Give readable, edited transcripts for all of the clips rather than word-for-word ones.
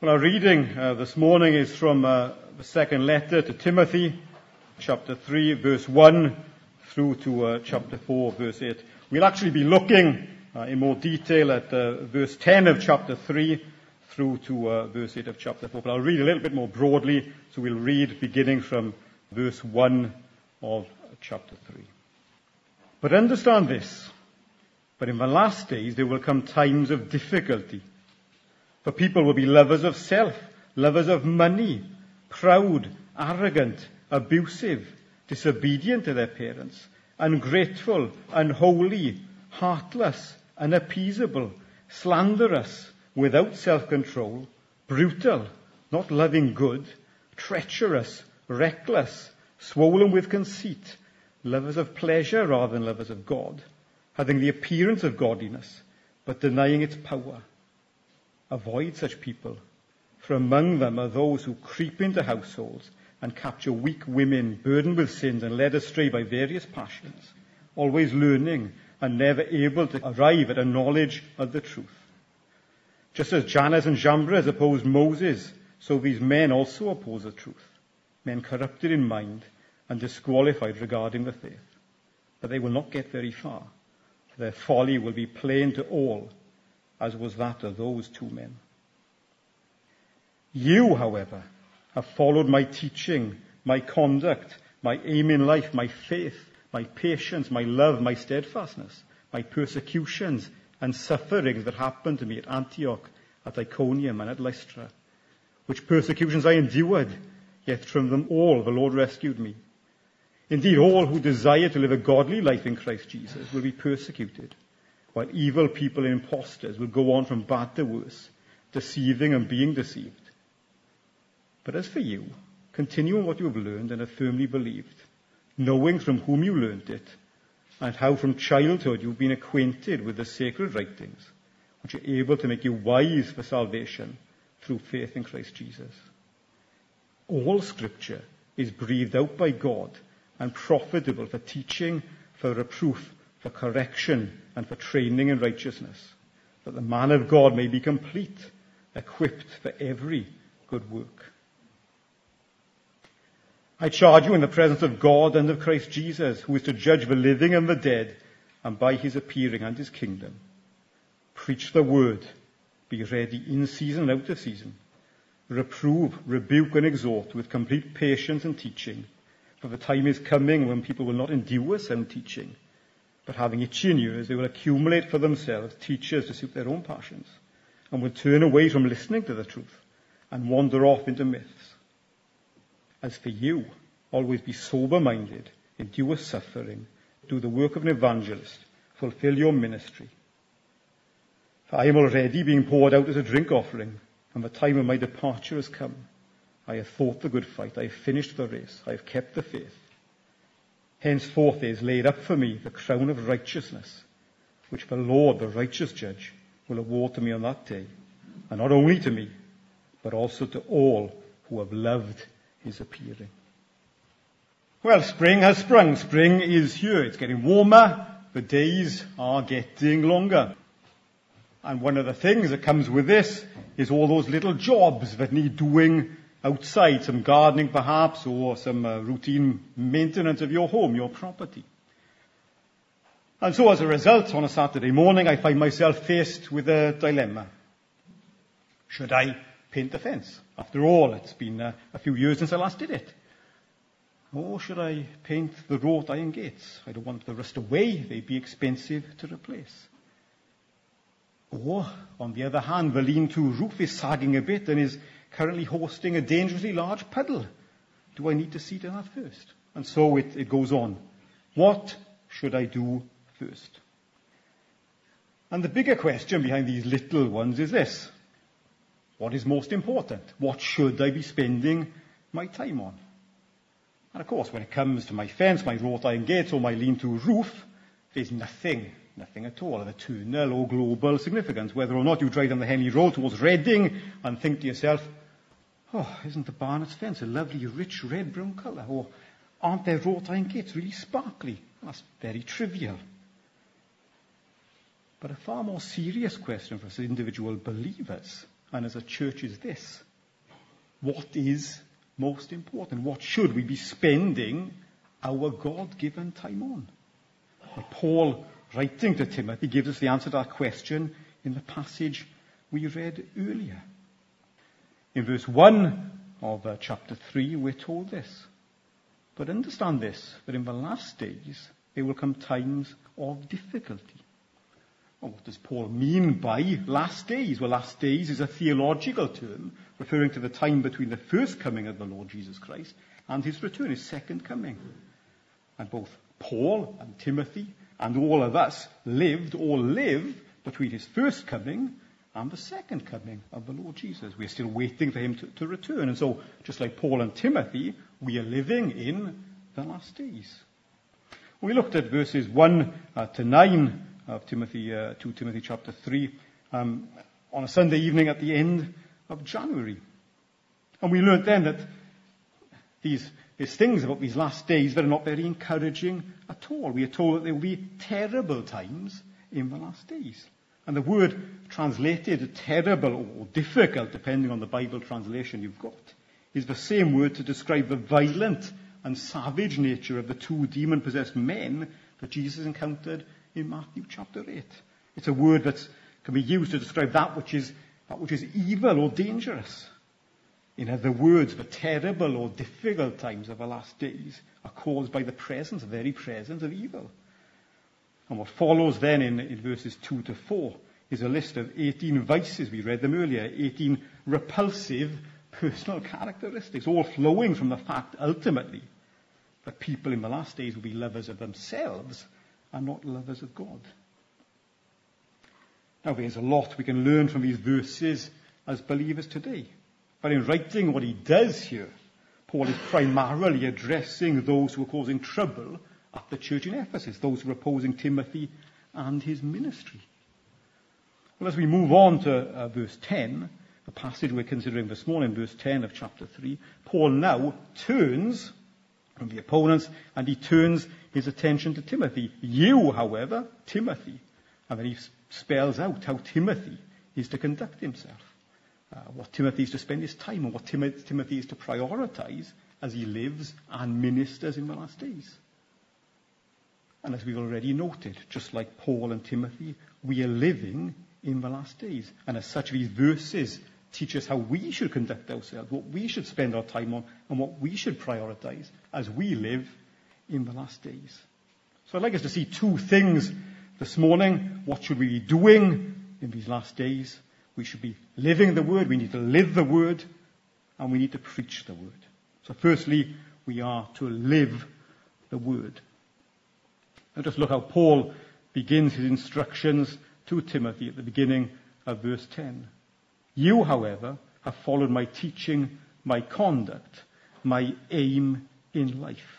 Well, our reading this morning is from the second letter to Timothy, chapter 3, verse 1, through to chapter 4, verse 8. We'll actually be looking in more detail at verse 10 of chapter 3 through to verse 8 of chapter 4. But I'll read a little bit more broadly, so we'll read beginning from verse 1 of chapter 3. But understand this, but in the last days there will come times of difficulty. For people will be lovers of self, lovers of money, proud, arrogant, abusive, disobedient to their parents, ungrateful, unholy, heartless, unappeasable, slanderous, without self-control, brutal, not loving good, treacherous, reckless, swollen with conceit, lovers of pleasure rather than lovers of God, having the appearance of godliness, but denying its power. Avoid such people, for among them are those who creep into households and capture weak women burdened with sins and led astray by various passions, always learning and never able to arrive at a knowledge of the truth. Just as Jannes and Jambres opposed Moses, so these men also oppose the truth, men corrupted in mind and disqualified regarding the faith. But they will not get very far, for their folly will be plain to all, as was that of those two men. You, however, have followed my teaching, my conduct, my aim in life, my faith, my patience, my love, my steadfastness, my persecutions and sufferings that happened to me at Antioch, at Iconium, and at Lystra, which persecutions I endured, yet from them all the Lord rescued me. Indeed, all who desire to live a godly life in Christ Jesus will be persecuted, while evil people and impostors will go on from bad to worse, deceiving and being deceived. But as for you, continue in what you have learned and have firmly believed, knowing from whom you learned it, and how from childhood you have been acquainted with the sacred writings, which are able to make you wise for salvation through faith in Christ Jesus. All Scripture is breathed out by God and profitable for teaching, for reproof, for correction, and for training in righteousness, that the man of God may be complete, equipped for every good work. I charge you in the presence of God and of Christ Jesus, who is to judge the living and the dead, and by his appearing and his kingdom. Preach the word, be ready in season and out of season. Reprove, rebuke, and exhort with complete patience and teaching, for the time is coming when people will not endure sound teaching, but having itching ears, they will accumulate for themselves teachers to suit their own passions, and will turn away from listening to the truth, and wander off into myths. As for you, always be sober-minded, endure suffering, do the work of an evangelist, fulfill your ministry. For I am already being poured out as a drink offering, and the time of my departure has come. I have fought the good fight, I have finished the race, I have kept the faith. Henceforth there is laid up for me the crown of righteousness, which the Lord, the righteous judge, will award to me on that day, and not only to me, but also to all who have loved his appearing. Well, spring has sprung. Spring is here. It's getting warmer. The days are getting longer. And one of the things that comes with this is all those little jobs that need doing outside, some gardening perhaps, or some routine maintenance of your home, your property. And so as a result, on a Saturday morning, I find myself faced with a dilemma. Should I paint the fence? After all, it's been a few years since I last did it. Or should I paint the wrought iron gates? I don't want them to rust away. They'd be expensive to replace. Or, on the other hand, the lean-to roof is sagging a bit and is currently hosting a dangerously large puddle. Do I need to see to that first? And so it goes on. What should I do first? And the bigger question behind these little ones is this. What is most important? What should I be spending my time on? And of course, when it comes to my fence, my wrought iron gates, or my lean-to roof, there's nothing at all of eternal or global significance. Whether or not you drive down the Henley Road towards Reading and think to yourself, oh, isn't the Barnett's fence a lovely, rich, red-brown colour? Or aren't their wrought iron gates really sparkly? That's very trivial. But a far more serious question for us as individual believers and as a church is this: what is most important? What should we be spending our God-given time on? And Paul, writing to Timothy, gives us the answer to that question in the passage we read earlier. In verse 1 of chapter 3, we're told this: "But understand this, that in the last days there will come times of difficulty." Well, what does Paul mean by last days? Well, last days is a theological term referring to the time between the first coming of the Lord Jesus Christ and his return, his second coming. And both Paul and Timothy and all of us lived or live between his first coming and the second coming of the Lord Jesus. We're still waiting for him to return. And so, just like Paul and Timothy, we are living in the last days. We looked at verses 1 to 9 of 2 Timothy chapter 3 on a Sunday evening at the end of January. And we learned then that there's things about these last days that are not very encouraging at all. We are told that there will be terrible times in the last days. And the word translated terrible or difficult, depending on the Bible translation you've got, is the same word to describe the violent and savage nature of the two demon-possessed men that Jesus encountered in Matthew chapter 8. It's a word that can be used to describe that which is evil or dangerous. In other words, the terrible or difficult times of the last days are caused by the very presence of evil. And what follows then in verses 2 to 4 is a list of 18 vices. We read them earlier, 18 repulsive personal characteristics, all flowing from the fact, ultimately, that people in the last days will be lovers of themselves and not lovers of God. Now, there's a lot we can learn from these verses as believers today. But in writing what he does here, Paul is primarily addressing those who are causing trouble at the church in Ephesus, those who are opposing Timothy and his ministry. Well, as we move on to verse 10, the passage we're considering this morning, verse 10 of chapter 3, Paul now turns from the opponents and he turns his attention to Timothy. You, however, Timothy, and then he spells out how Timothy is to conduct himself, what Timothy is to spend his time on, what Timothy is to prioritize as he lives and ministers in the last days. And as we've already noted, just like Paul and Timothy, we are living in the last days. And as such, these verses teach us how we should conduct ourselves, what we should spend our time on, and what we should prioritize as we live in the last days. So I'd like us to see two things this morning. What should we be doing in these last days? We should be living the Word. We need to live the Word, and we need to preach the Word. So firstly, we are to live the Word. Let us look how Paul begins his instructions to Timothy at the beginning of verse 10. You, however, have followed my teaching, my conduct, my aim in life.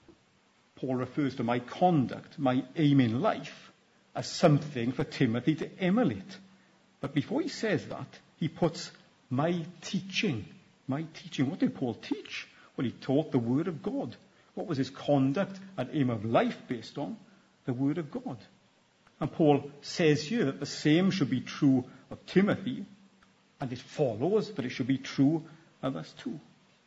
Paul refers to my conduct, my aim in life, as something for Timothy to emulate. But before he says that, he puts my teaching. My teaching. What did Paul teach? Well, he taught the Word of God. What was his conduct and aim of life based on? The Word of God. And Paul says here that the same should be true of Timothy, and it follows that it should be true of us too.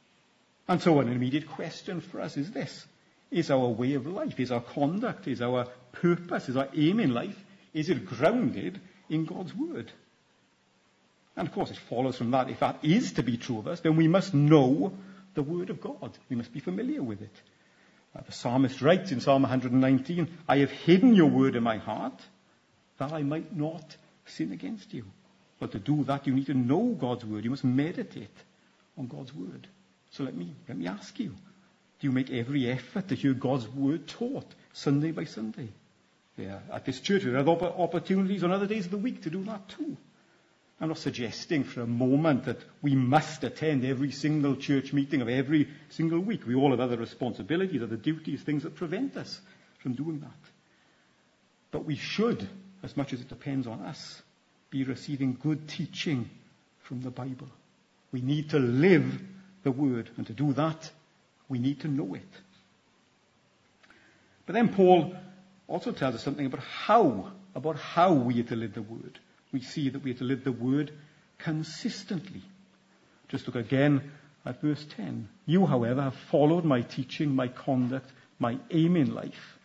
And so an immediate question for us is this: is our way of life, is our conduct, is our purpose, is our aim in life, is it grounded in God's Word? And of course it follows from that, if that is to be true of us, then we must know the Word of God. We must be familiar with it. The psalmist writes in Psalm 119, I have hidden your word in my heart that I might not sin against you. But to do that, you need to know God's word. You must meditate on God's word. So let me ask you, do you make every effort to hear God's word taught Sunday by Sunday? At this church, there are opportunities on other days of the week to do that too. I'm not suggesting for a moment that we must attend every single church meeting of every single week. We all have other responsibilities, other duties, things that prevent us from doing that. But we should, as much as it depends on us, be receiving good teaching from the Bible. We need to live the Word, and to do that, we need to know it. But then Paul also tells us something about how we are to live the Word. We see that we are to live the Word consistently. Just look again at verse 10. You, however, have followed my teaching, my conduct, my aim in life.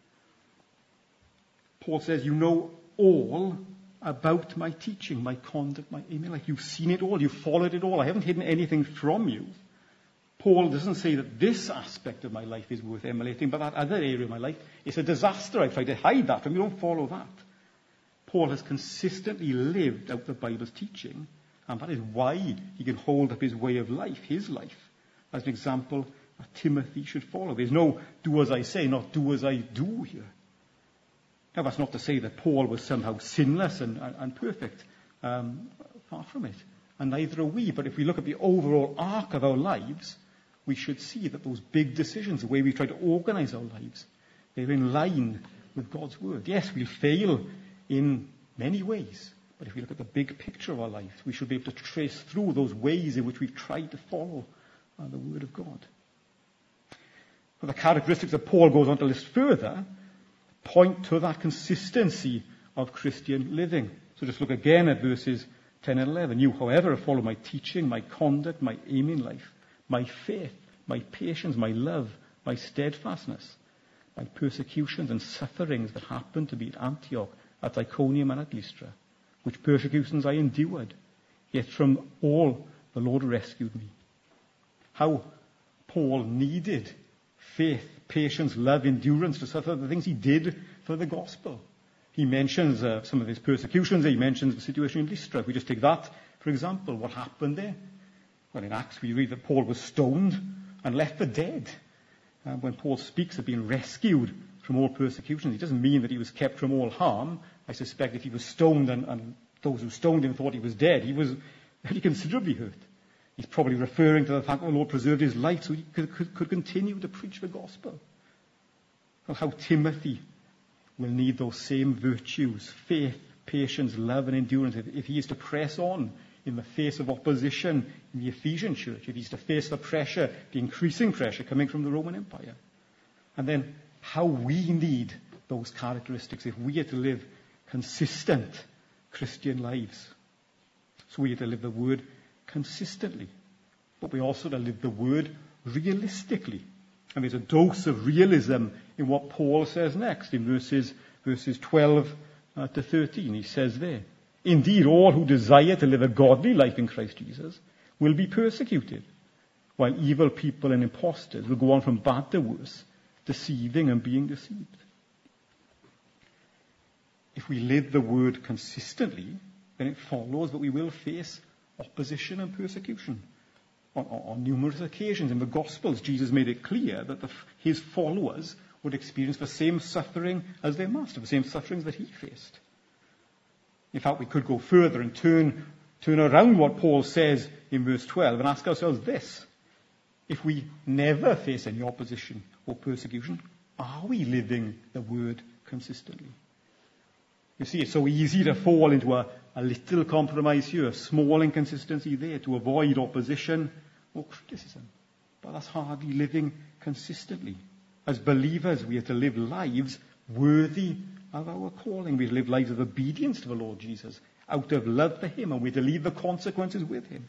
Paul says, you know all about my teaching, my conduct, my aim in life. You've seen it all. You've followed it all. I haven't hidden anything from you. Paul doesn't say that this aspect of my life is worth emulating, but that other area of my life is a disaster. I've tried to hide that from you. Don't follow that. Paul has consistently lived out the Bible's teaching, and that is why he can hold up his way of life, his life, as an example that Timothy should follow. There's no do as I say, not do as I do here. Now, that's not to say that Paul was somehow sinless and perfect. Far from it. And neither are we. But if we look at the overall arc of our lives, we should see that those big decisions, the way we try to organize our lives, they're in line with God's word. Yes, we'll fail in many ways. But if we look at the big picture of our lives, we should be able to trace through those ways in which we've tried to follow the word of God. But the characteristics that Paul goes on to list further point to that consistency of Christian living. So just look again at verses 10 and 11. You, however, have followed my teaching, my conduct, my aim in life, my faith, my patience, my love, my steadfastness, my persecutions and sufferings that happened to be at Antioch, at Iconium and at Lystra, which persecutions I endured, yet from all the Lord rescued me. How Paul needed faith, patience, love, endurance to suffer the things he did for the gospel. He mentions some of his persecutions. He mentions the situation in Lystra. If we just take that, for example, what happened there? Well, in Acts we read that Paul was stoned and left for dead. When Paul speaks of being rescued from all persecution, it doesn't mean that he was kept from all harm. I suspect if he was stoned and those who stoned him thought he was dead, he was very considerably hurt. He's probably referring to the fact that the Lord preserved his life so he could continue to preach the gospel. Well, how Timothy will need those same virtues, faith, patience, love and endurance, if he is to press on in the face of opposition in the Ephesian church, if he's to face the pressure, the increasing pressure coming from the Roman Empire. And then how we need those characteristics if we are to live consistent Christian lives. So we are to live the word consistently, but we also to live the word realistically. And there's a dose of realism in what Paul says next in verses 12 to 13. He says there, indeed, all who desire to live a godly life in Christ Jesus will be persecuted, while evil people and impostors will go on from bad to worse, deceiving and being deceived. If we live the word consistently, then it follows that we will face opposition and persecution. On numerous occasions in the Gospels, Jesus made it clear that his followers would experience the same suffering as their master, the same sufferings that he faced. In fact, we could go further and turn around what Paul says in verse 12 and ask ourselves this. If we never face any opposition or persecution, are we living the word consistently? You see, it's so easy to fall into a little compromise here, a small inconsistency there, to avoid opposition or criticism. But that's hardly living consistently. As believers, we are to live lives worthy of our calling. We are to live lives of obedience to the Lord Jesus, out of love for him, and we are to leave the consequences with him.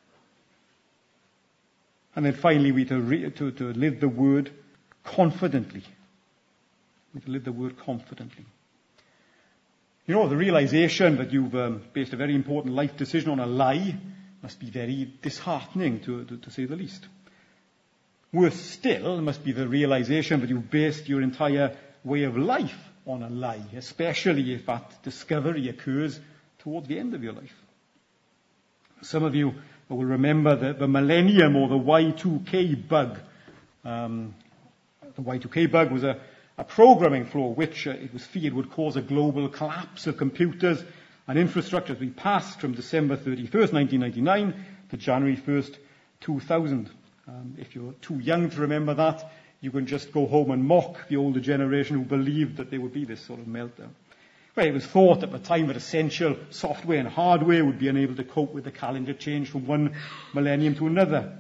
And then finally, we are to live the word confidently. We are to live the word confidently. You know, the realization that you've based a very important life decision on a lie must be very disheartening, to say the least. Worse still must be the realization that you've based your entire way of life on a lie, especially if that discovery occurs towards the end of your life. Some of you will remember the millennium or the Y2K bug. The Y2K bug was a programming flaw which it was feared would cause a global collapse of computers and infrastructure as we passed from December 31st, 1999 to January 1st, 2000. If you're too young to remember that, you can just go home and mock the older generation who believed that there would be this sort of meltdown. Well, it was thought at the time that essential software and hardware would be unable to cope with the calendar change from one millennium to another.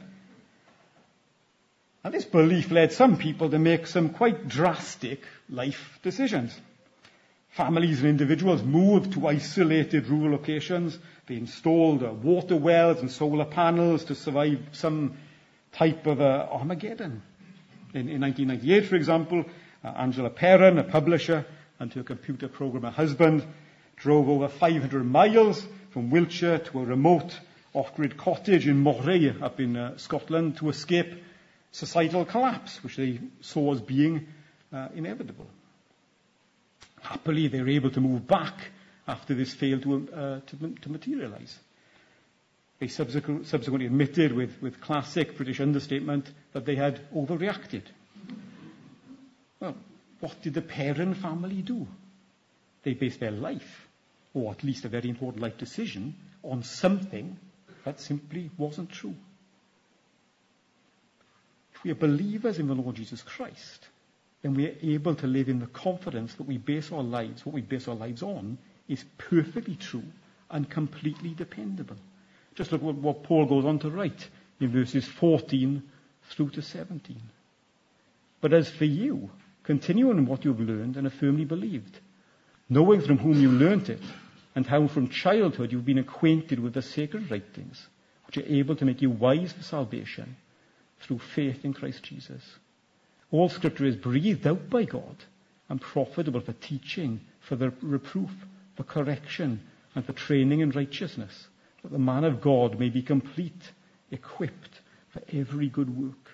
And this belief led some people to make some quite drastic life decisions. Families and individuals moved to isolated rural locations. They installed water wells and solar panels to survive some type of Armageddon. In 1998, for example, Angela Perrin, a publisher, and her computer programmer husband drove over 500 miles from Wiltshire to a remote off-grid cottage in Moray up in Scotland to escape societal collapse, which they saw as being inevitable. Happily, they were able to move back after this failed to materialize. They subsequently admitted with classic British understatement that they had overreacted. Well, what did the Perrin family do? They based their life, or at least a very important life decision, on something that simply wasn't true. If we are believers in the Lord Jesus Christ, then we are able to live in the confidence that what we base our lives on, is perfectly true and completely dependable. Just look at what Paul goes on to write in verses 14 through to 17. But as for you, continue in what you have learned and have firmly believed, knowing from whom you learnt it, and how from childhood you've been acquainted with the sacred writings, which are able to make you wise for salvation through faith in Christ Jesus. All Scripture is breathed out by God and profitable for teaching, for the reproof, for correction, and for training in righteousness, that the man of God may be complete, equipped for every good work.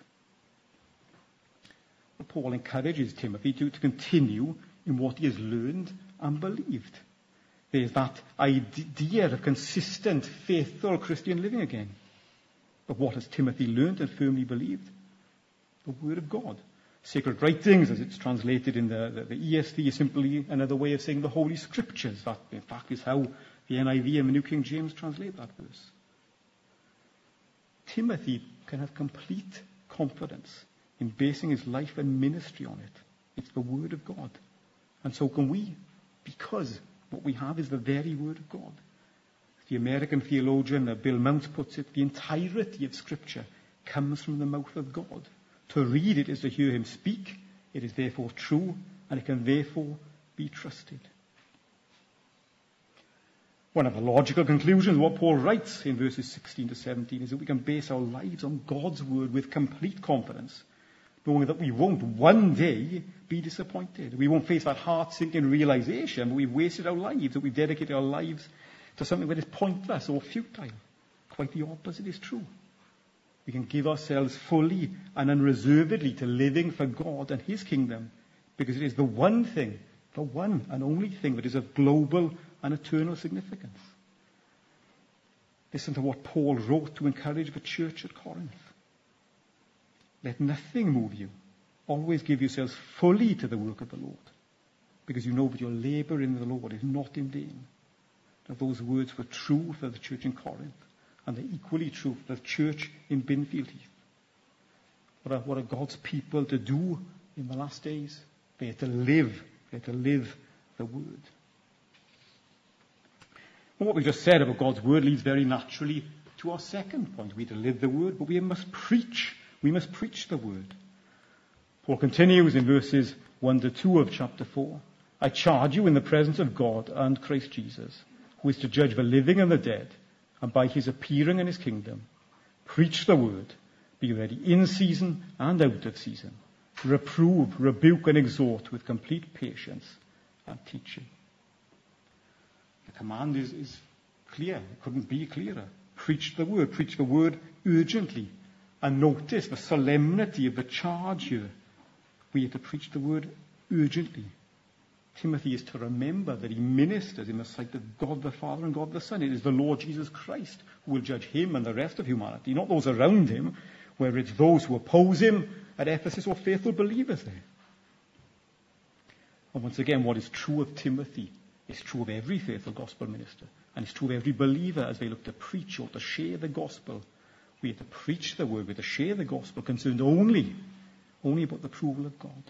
Paul encourages Timothy to continue in what he has learned and believed. There's that idea of consistent, faithful Christian living again. But what has Timothy learned and firmly believed? The Word of God. Sacred writings, as it's translated in the ESV, is simply another way of saying the Holy Scriptures. That, in fact, is how the NIV and the New King James translate that verse. Timothy can have complete confidence in basing his life and ministry on it. It's the Word of God. And so can we, because what we have is the very Word of God. The American theologian Bill Mount puts it, the entirety of Scripture comes from the mouth of God. To read it is to hear him speak. It is therefore true, and it can therefore be trusted. One of the logical conclusions of what Paul writes in verses 16 to 17 is that we can base our lives on God's Word with complete confidence, knowing that we won't one day be disappointed. We won't face that heart-sinking realization that we've wasted our lives, that we've dedicated our lives to something that is pointless or futile. Quite the opposite is true. We can give ourselves fully and unreservedly to living for God and His kingdom, because it is the one thing, the one and only thing that is of global and eternal significance. Listen to what Paul wrote to encourage the church at Corinth. Let nothing move you. Always give yourselves fully to the work of the Lord, because you know that your labor in the Lord is not in vain. Now, those words were true for the church in Corinth, and they're equally true for the church in Binfield Heath. What are God's people to do in the last days? They are to live. They are to live the Word. And what we just said about God's Word leads very naturally to our second point. We are to live the Word, but we must preach. We must preach the Word. Paul continues in verses 1 to 2 of chapter 4. I charge you in the presence of God and Christ Jesus, who is to judge the living and the dead, and by his appearing in his kingdom, preach the word, be ready in season and out of season, reprove, rebuke, and exhort with complete patience and teaching. The command is clear. It couldn't be clearer. Preach the word urgently. And notice the solemnity of the charge here. We are to preach the word urgently. Timothy is to remember that he ministers in the sight of God the Father and God the Son. It is the Lord Jesus Christ who will judge him and the rest of humanity, not those around him, whether it's those who oppose him at Ephesus or faithful believers there. And once again, what is true of Timothy is true of every faithful gospel minister, and it's true of every believer as they look to preach or to share the gospel. We are to preach the word, we are to share the gospel concerned only about the approval of God.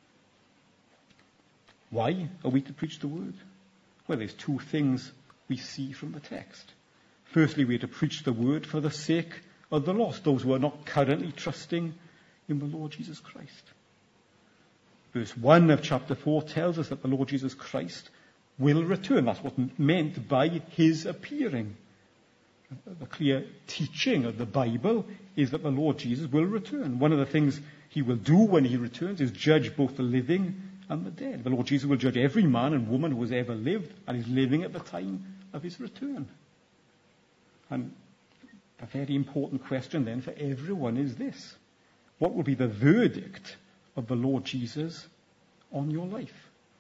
Why are we to preach the word? Well, there's two things we see from the text. Firstly, we are to preach the word for the sake of the lost, those who are not currently trusting in the Lord Jesus Christ. Verse 1 of chapter 4 tells us that the Lord Jesus Christ will return. That's what's meant by his appearing. The clear teaching of the Bible is that the Lord Jesus will return. One of the things he will do when he returns is judge both the living and the dead. The Lord Jesus will judge every man and woman who has ever lived and is living at the time of his return. And a very important question then for everyone is this: what will be the verdict of the Lord Jesus on your life?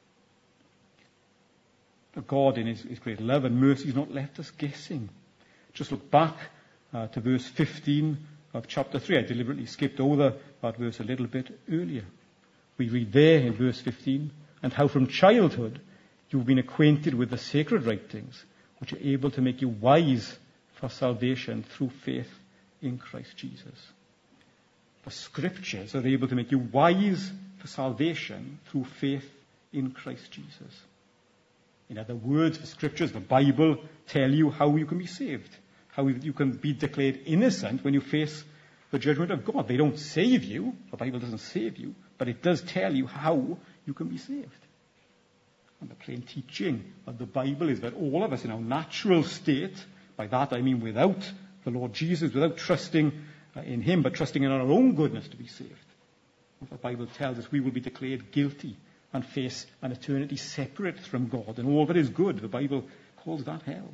But God, in his great love and mercy, has not left us guessing. Just look back to verse 15 of chapter 3. I deliberately skipped over that verse a little bit earlier. We read there in verse 15, "And how from childhood you've been acquainted with the sacred writings, which are able to make you wise for salvation through faith in Christ Jesus." The scriptures are able to make you wise for salvation through faith in Christ Jesus. In other words, the scriptures, the Bible, tell you how you can be saved, how you can be declared innocent when you face the judgment of God. They don't save you. The Bible doesn't save you, but it does tell you how you can be saved. And the plain teaching of the Bible is that all of us in our natural state, by that I mean without the Lord Jesus, without trusting in him, but trusting in our own goodness to be saved, the Bible tells us we will be declared guilty and face an eternity separate from God. And all that is good, the Bible calls that hell.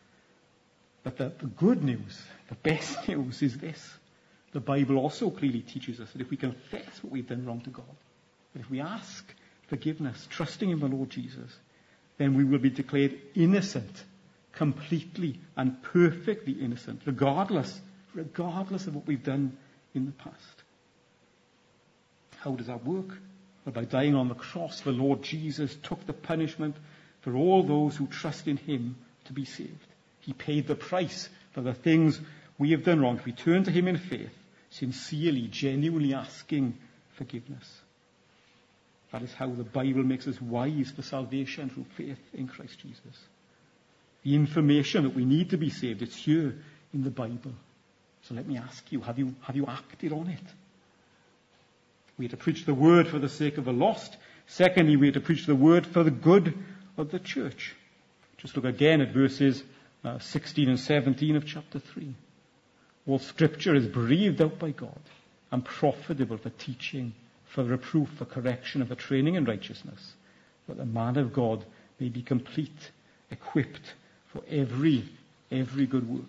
But the good news, the best news is this. The Bible also clearly teaches us that if we confess what we've done wrong to God, that if we ask forgiveness, trusting in the Lord Jesus, then we will be declared innocent, completely and perfectly innocent, regardless of what we've done in the past. How does that work? Well, by dying on the cross, the Lord Jesus took the punishment for all those who trust in him to be saved. He paid the price for the things we have done wrong. If we turn to him in faith, sincerely, genuinely asking forgiveness. That is how the Bible makes us wise for salvation through faith in Christ Jesus. The information that we need to be saved, it's here in the Bible. So let me ask you, have you acted on it? We are to preach the word for the sake of the lost. Secondly, we are to preach the word for the good of the church. Just look again at verses 16 and 17 of chapter 3. All scripture is breathed out by God and profitable for teaching, for reproof, for correction, and for training in righteousness, that the man of God may be complete, equipped for every good work.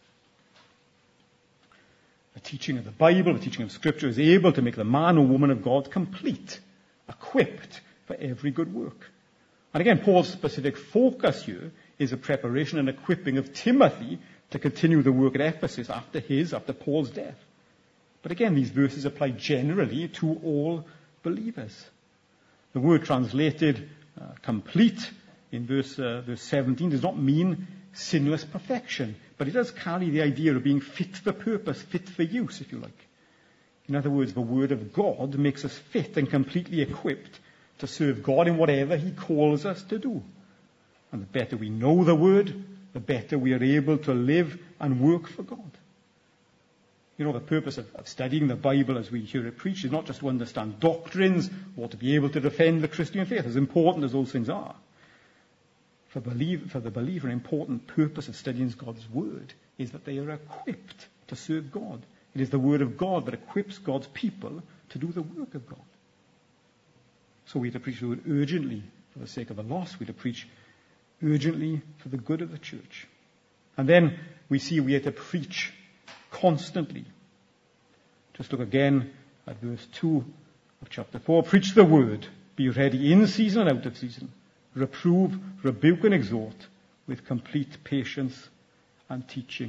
The teaching of the Bible, the teaching of Scripture is able to make the man or woman of God complete, equipped for every good work. And again, Paul's specific focus here is the preparation and equipping of Timothy to continue the work at Ephesus after Paul's death. But again, these verses apply generally to all believers. The word translated complete in verse 17 does not mean sinless perfection, but it does carry the idea of being fit for purpose, fit for use, if you like. In other words, the Word of God makes us fit and completely equipped to serve God in whatever he calls us to do. And the better we know the Word, the better we are able to live and work for God. You know, the purpose of studying the Bible as we hear it preached is not just to understand doctrines or to be able to defend the Christian faith, as important as those things are. For the believer, an important purpose of studying God's Word is that they are equipped to serve God. It is the Word of God that equips God's people to do the work of God. So we are to preach the Word urgently for the sake of the lost. We are to preach urgently for the good of the church. And then we see we are to preach constantly. Just look again at verse 2 of chapter 4. Preach the Word. Be ready in season and out of season. Reprove, rebuke, and exhort with complete patience and teaching.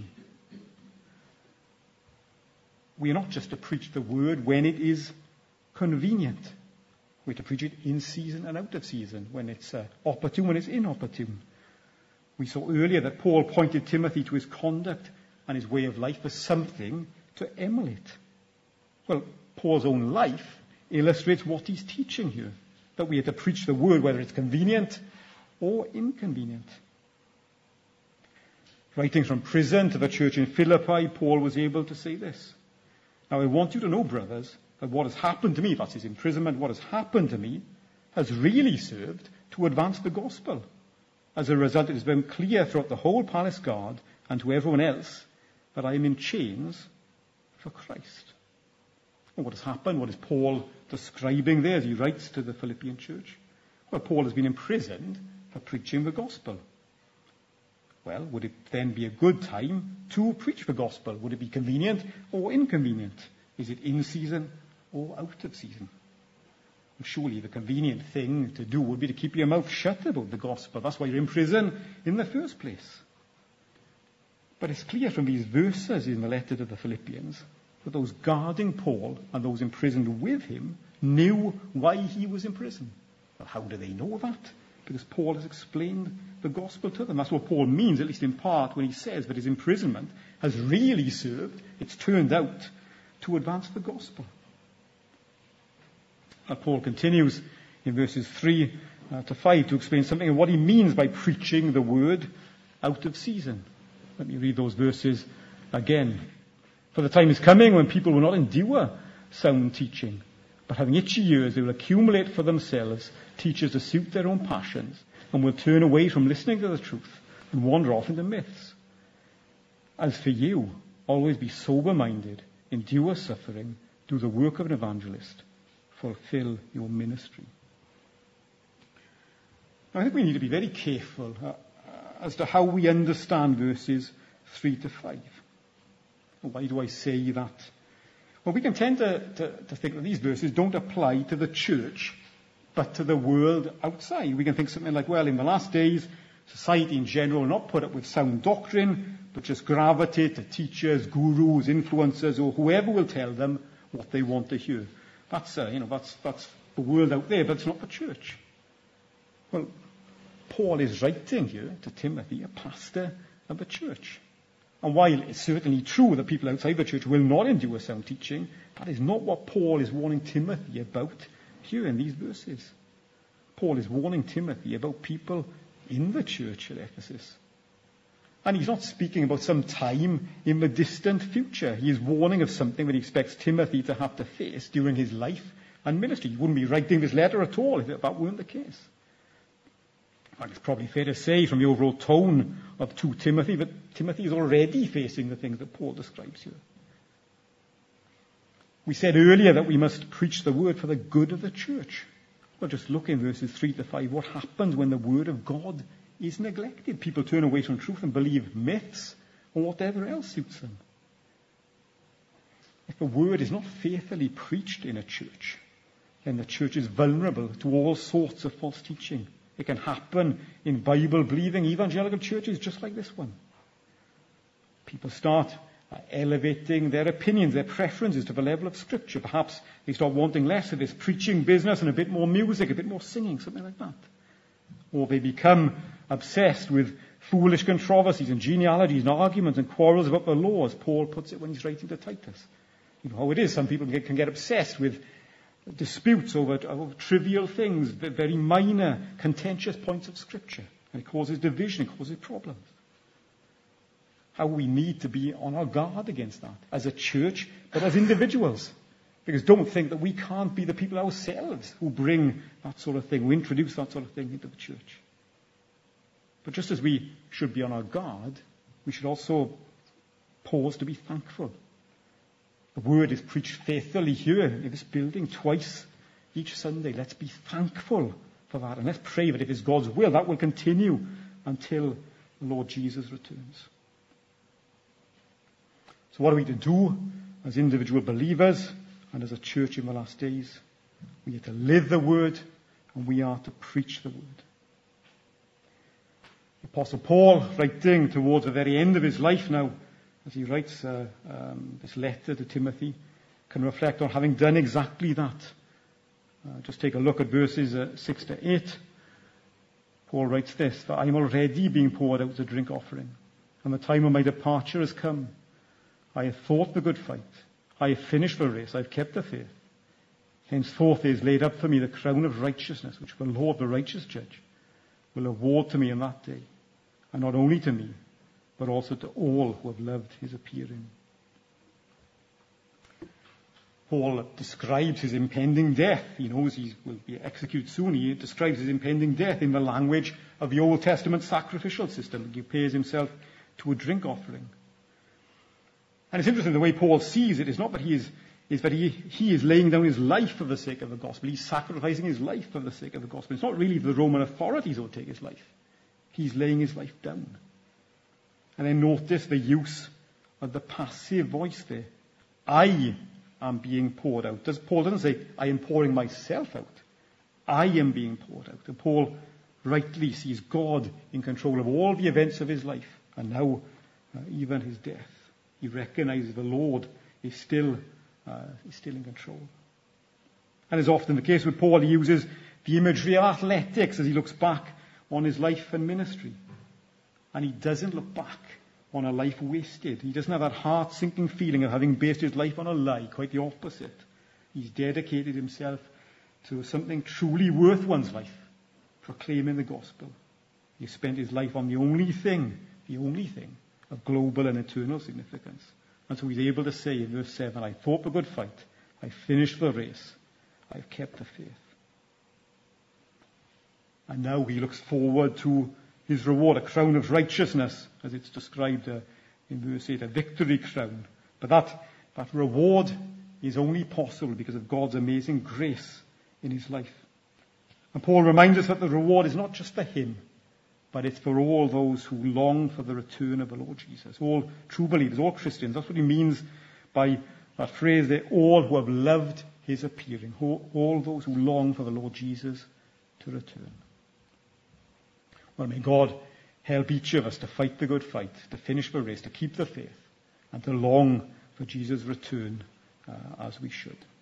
We are not just to preach the word when it is convenient. We're to preach it in season and out of season, when it's opportune, when it's inopportune. We saw earlier that Paul pointed Timothy to his conduct and his way of life as something to emulate. Well, Paul's own life illustrates what he's teaching here. That we are to preach the word, whether it's convenient or inconvenient. Writing from prison to the church in Philippi, Paul was able to say this. Now, I want you to know, brothers, that what has happened to me, that's his imprisonment, what has happened to me, has really served to advance the gospel. As a result, it has been clear throughout the whole palace guard and to everyone else that I am in chains for Christ. And what has happened? What is Paul describing there as he writes to the Philippian church? Well, Paul has been imprisoned for preaching the gospel. Well, would it then be a good time to preach the gospel? Would it be convenient or inconvenient? Is it in season or out of season? Well, surely the convenient thing to do would be to keep your mouth shut about the gospel. That's why you're in prison in the first place. But it's clear from these verses in the letter to the Philippians that those guarding Paul and those imprisoned with him knew why he was in prison. Well, how do they know that? Because Paul has explained the gospel to them. That's what Paul means, at least in part, when he says that his imprisonment has really served, it's turned out, to advance the gospel. And Paul continues in verses 3 to 5 to explain something of what he means by preaching the word out of season. Let me read those verses again. For the time is coming when people will not endure sound teaching, but having itchy ears, they will accumulate for themselves teachers to suit their own passions, and will turn away from listening to the truth and wander off into myths. As for you, always be sober-minded, endure suffering, do the work of an evangelist, fulfill your ministry. Now, I think we need to be very careful as to how we understand verses 3 to 5. Why do I say that? Well, we can tend to think that these verses don't apply to the church, but to the world outside. We can think something like, well, in the last days, society in general will not put up with sound doctrine, but just gravitate to teachers, gurus, influencers, or whoever will tell them what they want to hear. That's the world out there, but it's not the church. Well, Paul is writing here to Timothy, a pastor of the church. And while it's certainly true that people outside the church will not endure sound teaching, that is not what Paul is warning Timothy about here in these verses. Paul is warning Timothy about people in the church at Ephesus. And he's not speaking about some time in the distant future. He is warning of something that he expects Timothy to have to face during his life and ministry. He wouldn't be writing this letter at all if that weren't the case. And it's probably fair to say from the overall tone of 2 Timothy that Timothy is already facing the things that Paul describes here. We said earlier that we must preach the word for the good of the church. Well, just look in verses 3 to 5. What happens when the word of God is neglected? People turn away from truth and believe myths or whatever else suits them. If the word is not faithfully preached in a church, then the church is vulnerable to all sorts of false teaching. It can happen in Bible-believing evangelical churches just like this one. People start elevating their opinions, their preferences to the level of Scripture. Perhaps they start wanting less of this preaching business and a bit more music, a bit more singing, something like that. Or they become obsessed with foolish controversies and genealogies and arguments and quarrels about the law, as Paul puts it when he's writing to Titus. You know how it is. Some people can get obsessed with disputes over trivial things, very minor, contentious points of Scripture. And it causes division, it causes problems. How we need to be on our guard against that, as a church, but as individuals. Because don't think that we can't be the people ourselves who bring that sort of thing, who introduce that sort of thing into the church. But just as we should be on our guard, we should also pause to be thankful. The word is preached faithfully here in this building twice each Sunday. Let's be thankful for that. And let's pray that if it's God's will, that will continue until the Lord Jesus returns. So what are we to do as individual believers and as a church in the last days? We are to live the word and we are to preach the word. The Apostle Paul, writing towards the very end of his life now, as he writes this letter to Timothy, can reflect on having done exactly that. Just take a look at verses 6 to 8. Paul writes this, that I am already being poured out as a drink offering, and the time of my departure has come. I have fought the good fight. I have finished the race. I have kept the faith. Henceforth there is laid up for me the crown of righteousness, which the Lord, the righteous judge, will award to me in that day. And not only to me, but also to all who have loved his appearing. Paul describes his impending death. He knows he will be executed soon. He describes his impending death in the language of the Old Testament sacrificial system. He compares himself to a drink offering. And it's interesting the way Paul sees it. It's not that he is laying down his life for the sake of the gospel. He's sacrificing his life for the sake of the gospel. It's not really the Roman authorities who will take his life. He's laying his life down. And then notice the use of the passive voice there. I am being poured out. Paul doesn't say, I am pouring myself out. I am being poured out. And Paul rightly sees God in control of all the events of his life, and now even his death. He recognizes the Lord is still in control. And as often the case with Paul, he uses the imagery of athletics as he looks back on his life and ministry. And he doesn't look back on a life wasted. He doesn't have that heart-sinking feeling of having based his life on a lie. Quite the opposite. He's dedicated himself to something truly worth one's life, proclaiming the gospel. He spent his life on the only thing of global and eternal significance. And so he's able to say in verse 7, I fought the good fight, I finished the race, I've kept the faith. And now he looks forward to his reward, a crown of righteousness, as it's described in verse 8, a victory crown. But that reward is only possible because of God's amazing grace in his life. And Paul reminds us that the reward is not just for him, but it's for all those who long for the return of the Lord Jesus. All true believers, all Christians. That's what he means by that phrase there, all who have loved his appearing. All those who long for the Lord Jesus to return. Well, may God help each of us to fight the good fight, to finish the race, to keep the faith, and to long for Jesus' return as we should.